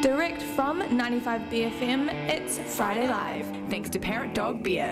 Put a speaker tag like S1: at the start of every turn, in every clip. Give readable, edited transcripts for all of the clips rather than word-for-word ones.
S1: Direct from 95 BFM, it's Friday Live.
S2: Thanks to Parrot Dog Beer.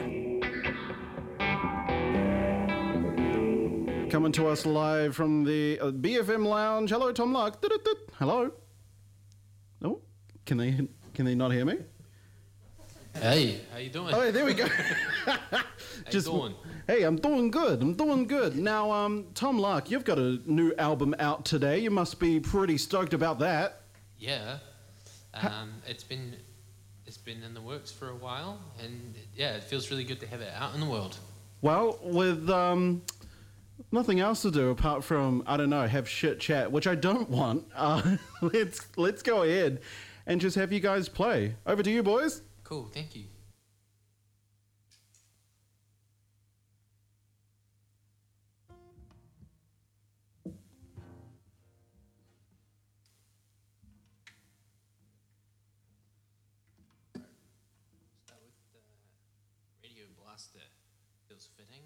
S3: Coming to us live from the BFM Lounge. Hello, Tom Luck. Hello. Oh, can they not hear me?
S4: Hey, how you doing?
S3: Oh, there we go.
S4: How you doing?
S3: Hey, I'm doing good. Now, Tom Luck, you've got a new album out today. You must be pretty stoked about that.
S4: Yeah. It's been in the works for a while, and yeah, it feels really good to have it out in the world.
S3: Well, with nothing else to do apart from, I don't know, have shit chat, which I don't want, let's go ahead and just have you guys play. Over to you, boys.
S4: Cool, thank you. Start with the Radio Blaster. Feels fitting.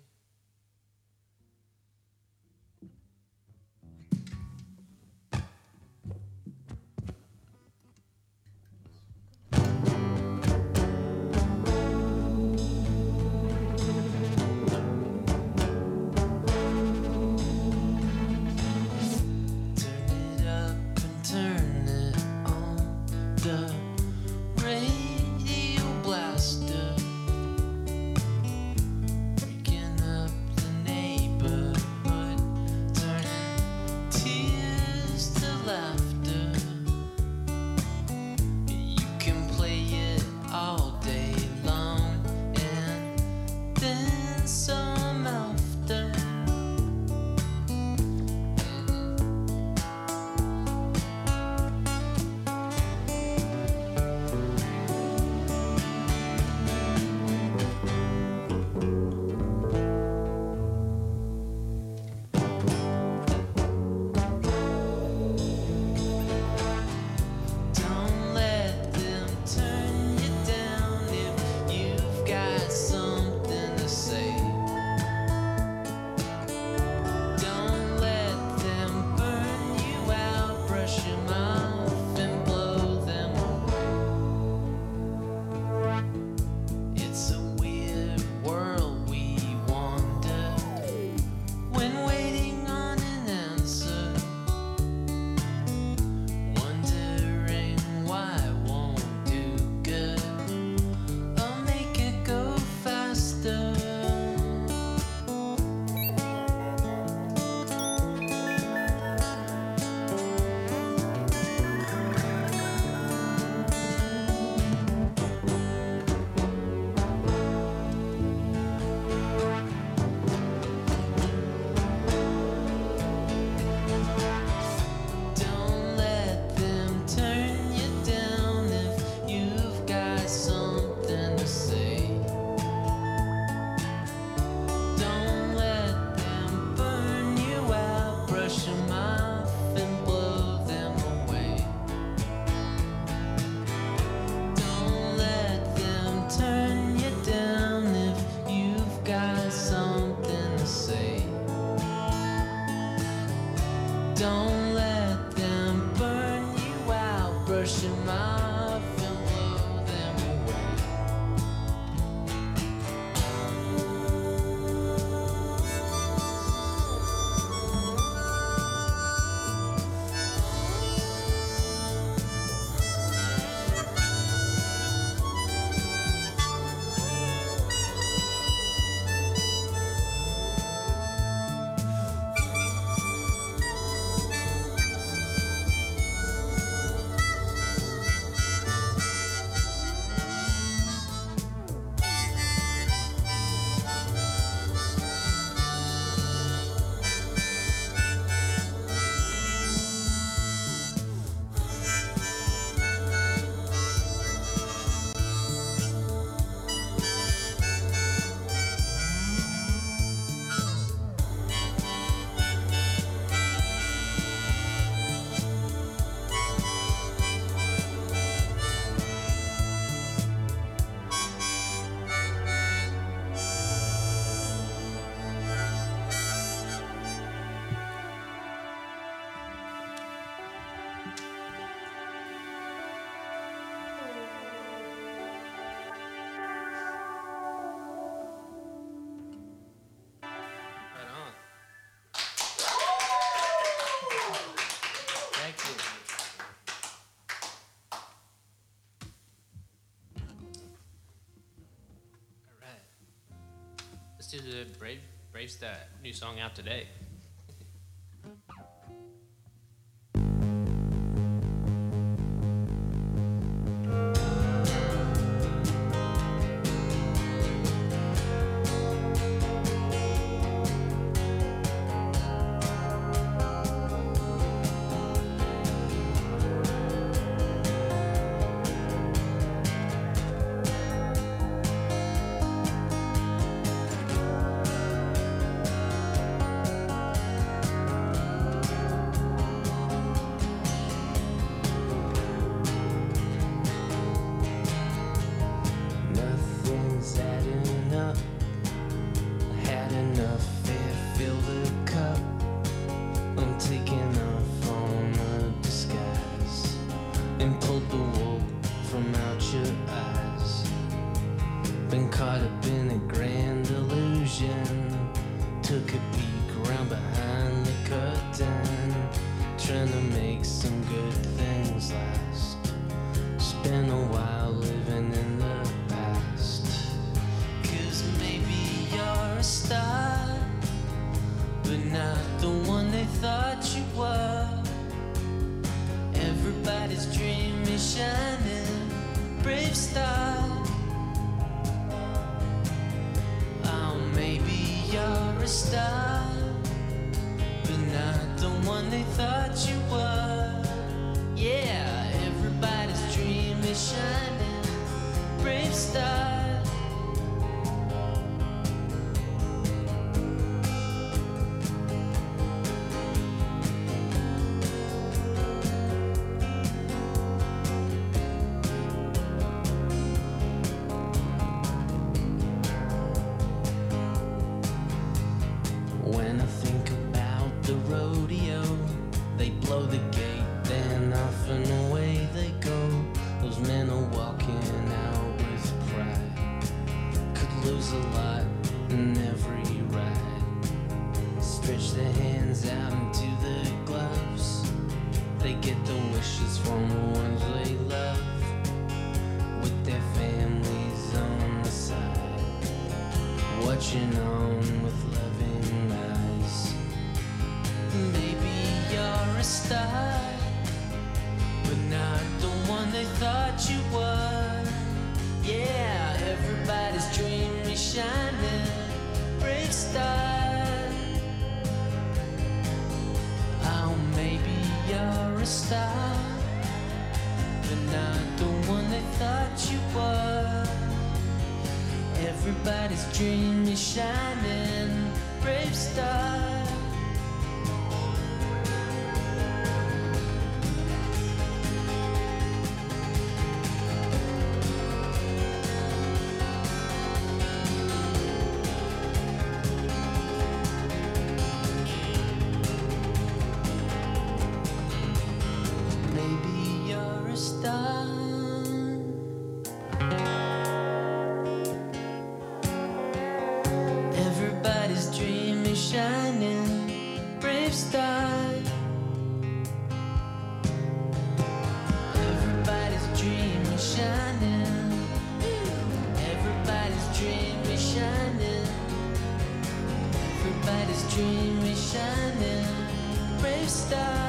S4: to the Brave Star new song out today.
S2: Everybody's dream is shining, brave star. Maybe you're a star. Everybody's dream is shining, brave star. Everybody's dream is shining. Everybody's dream is shining. Everybody's dream is shining, brave star.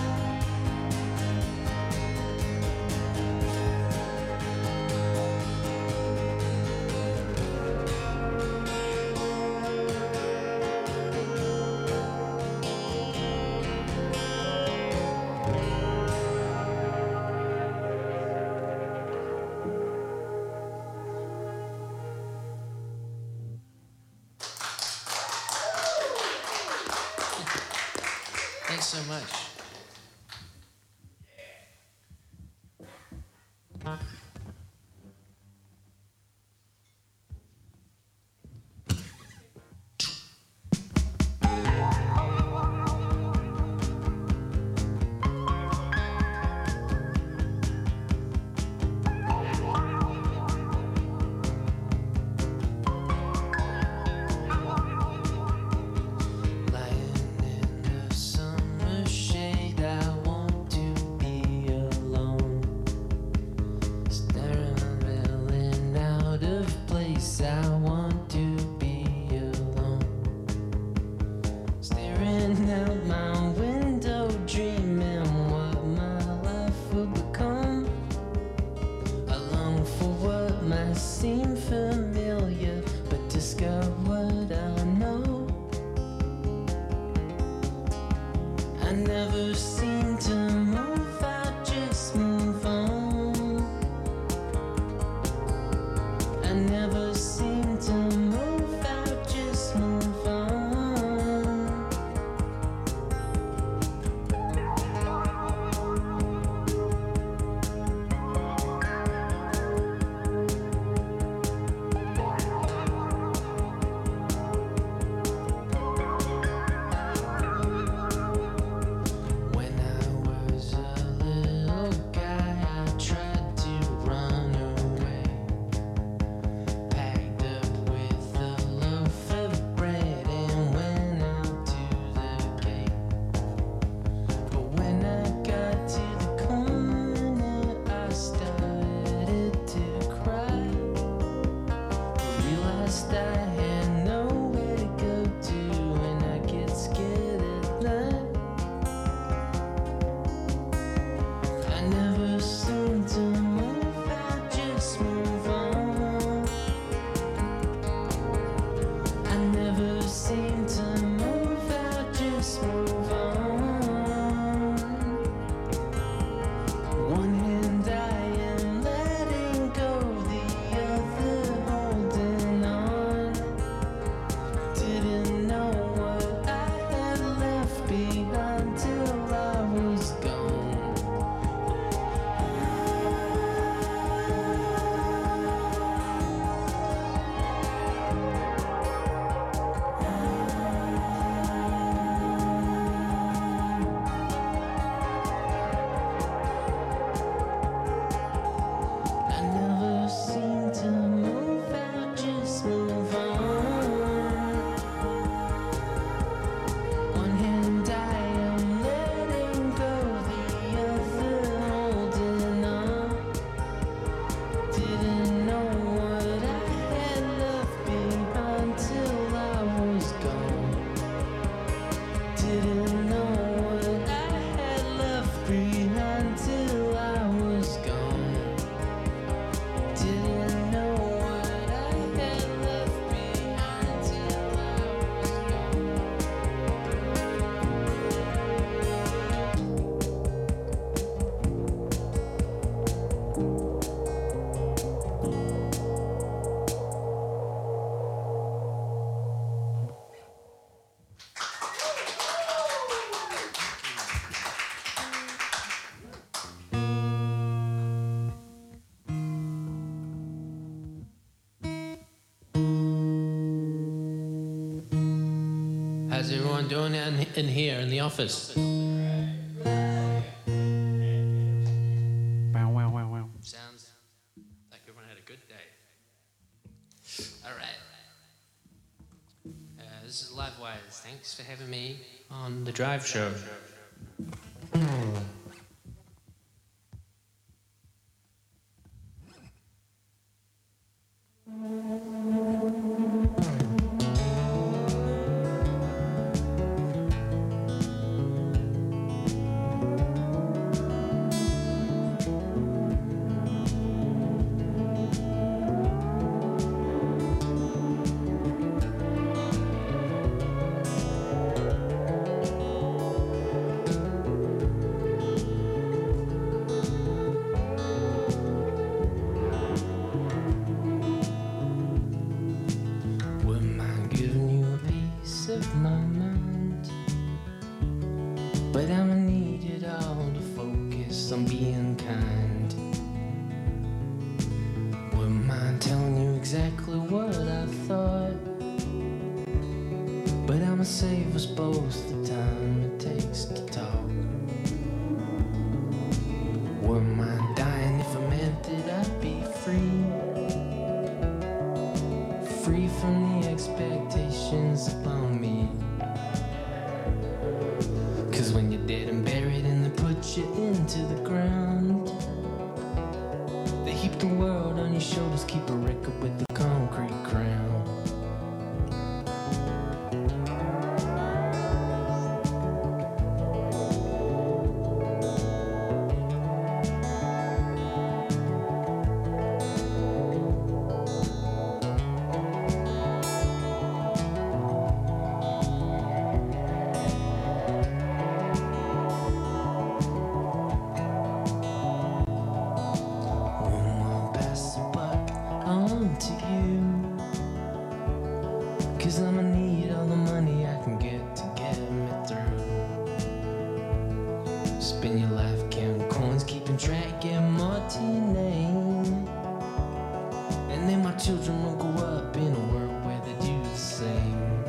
S4: Thanks so much.
S2: Lying in the summer shade, I want to be alone.
S4: everyone doing in here in the office?
S3: Wow, wow, wow, wow.
S4: Sounds like everyone had a good day. All right. This is Livewires. Thanks for having me on the Drive Show. But I'ma need it all to focus on being kind. Wouldn't mind telling you exactly what I thought, but I'ma save us both the time it takes to talk. Wouldn't mind dying if I meant that I'd be free, free from the expectations upon me. Cause when you're dead and buried and they put you into the ground, they heap the world on your shoulders, keep a record with the concrete crown. Cause I'ma need all the money I can get to get me through. Spend your life counting coins, keeping track, getting more to your name. And then my children will grow up in a world where they do the same.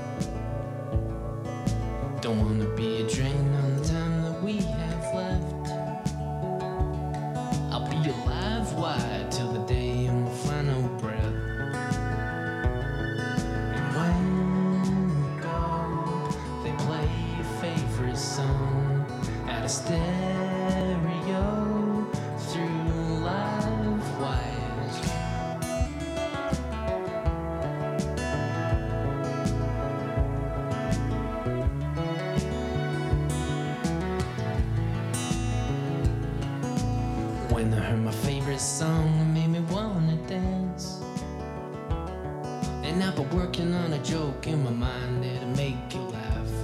S4: Don't wanna be a drain on the time that we have left. I'll be alive wide till the day of my final breath. Song at a stereo through live wires. When I heard my favorite song, it made me wanna dance. And I've been working on a joke in my mind that'll make you laugh.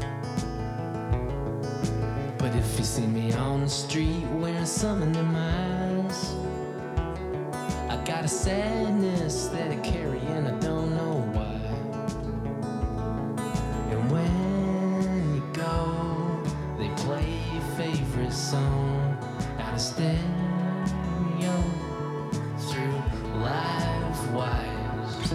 S4: But if you see me on the street wearing something in my eyes, I got a sadness that I carry and I don't know why. And when you go, they play your favorite song out of stereo through live wires.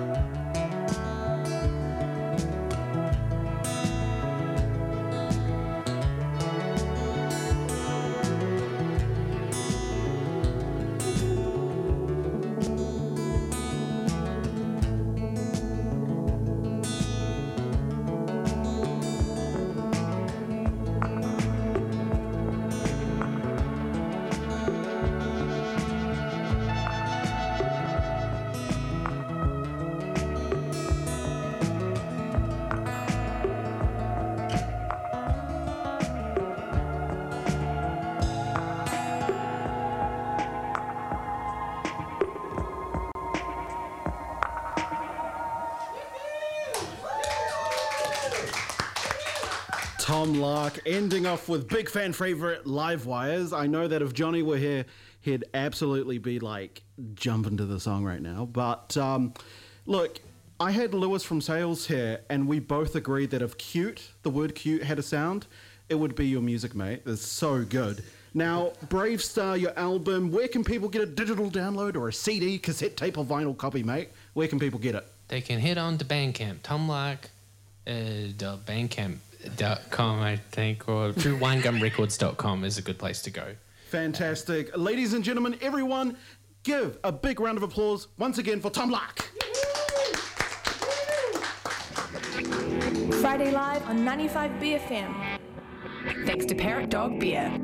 S3: Tom Lark ending off with big fan favorite Live Wires. I know that if Johnny were here, he'd absolutely be like jumping to the song right now. But look, I had Lewis from Sales here, and we both agreed that if cute, the word cute had a sound, it would be your music, mate. It's so good. Now, Brave Star, your album, where can people get a digital download or a CD, cassette tape, or vinyl copy, mate? Where can people get it?
S4: They can head on to Bandcamp. Tom Lark, Bandcamp. truewinegumrecords.com, I think, or truewinegumrecords.com is a good place to go.
S3: Fantastic. Ladies and gentlemen, everyone, give a big round of applause once again for Tom Lark.
S1: Friday Live on 95 BFM. Thanks to Parrot Dog Beer.